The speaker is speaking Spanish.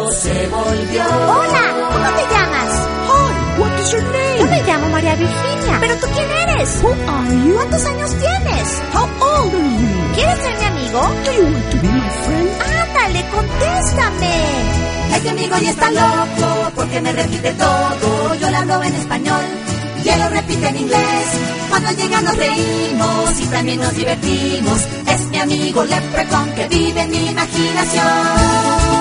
loco se volvió. Hola, ¿cómo te llamas? Hi, what is your name? Yo me llamo María Virginia. ¿Pero tú quién eres? Who are you? ¿Cuántos años tienes? How old are you? ¿Quieres ser mi amigo? Do you want to be my friend? Ándale, contéstame. Este amigo ya está loco porque me repite todo. Yo le hablo en español y él lo repite en inglés. Cuando llega nos reímos y también nos divertimos. Es mi amigo Leprechaun que vive en mi imaginación.